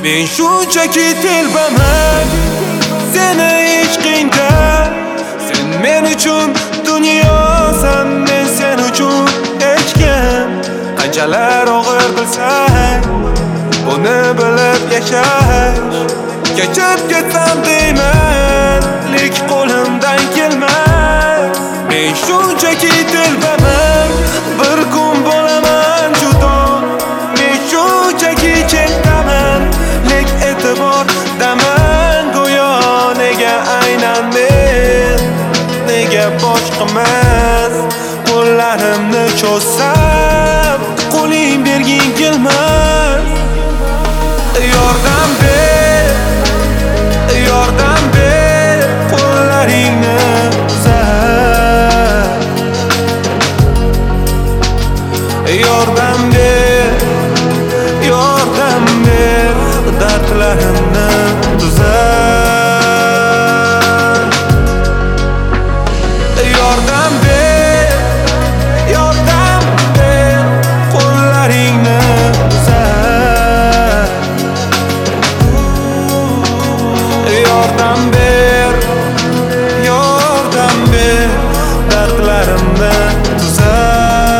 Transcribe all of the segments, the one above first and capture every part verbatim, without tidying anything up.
Men shunchaki telbaman seni ishqingda. Sen men uchun dunyosan, men sen uchun hech kim. Qanchalar og'ir bilsang, buni bilib yashash. Kechib ketsam deyman, lek qo'limdan kelmas. Men shunchaki telbaman, bir kun bo'laman judo. Men shunchaki chekdaman, lek e'tibor daman go'yo. Nega aynan men, nega boshqamas? Qo'llarimni cho'zsam, qo'ling berging kelmas. Yordam ber, yordam ber, qo'llaringni uzat. Yordam ber, yordam ber, dardlarimni tuzat. Yordam ber, yordam ber, qo'llaringni uzat. Yordam ber, yordam ber, dardlarimni tuzat.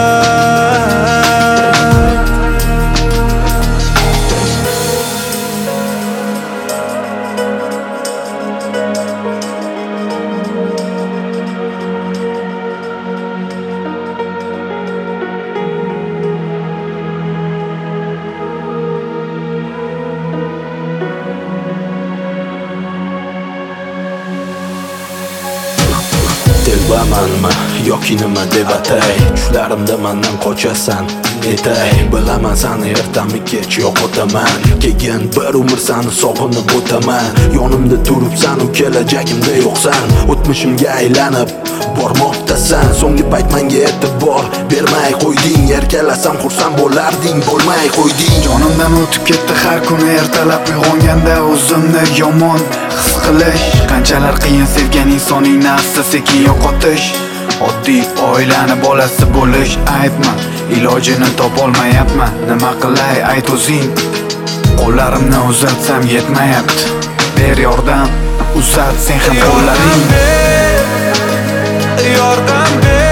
Telbamanmi yoki nima deb atay, tushlarimda mendan qochasan etay. Bilaman sani ertami kech yo'qotaman, keyin bir umr sani sog'inib o'taman. Yonimda turibsan, u kelajagimda yo'qsan, o'tmishimga aylanib bormoqdasan. So'nggi payt menga e'tibor bermay qo'yding, erkalasam xursand bo'larding, bo'lmay qo'yding. Jonimdan o'tib ketdi har kuni ertalab uyg'onganda o'zimni yomon his qilish. Qanchalar qiyin sevgan insoningni asta sekin yo'qotish. Oddiy oilani bolasi bo'lish aybmi? Ilojini topolmayapman, nima qilay ayt o'zing. Qo'llarimni uzatsam yetmayapti, ber yordam, uzat sen ham qo'llaringni. Yordam ber, yordam ber.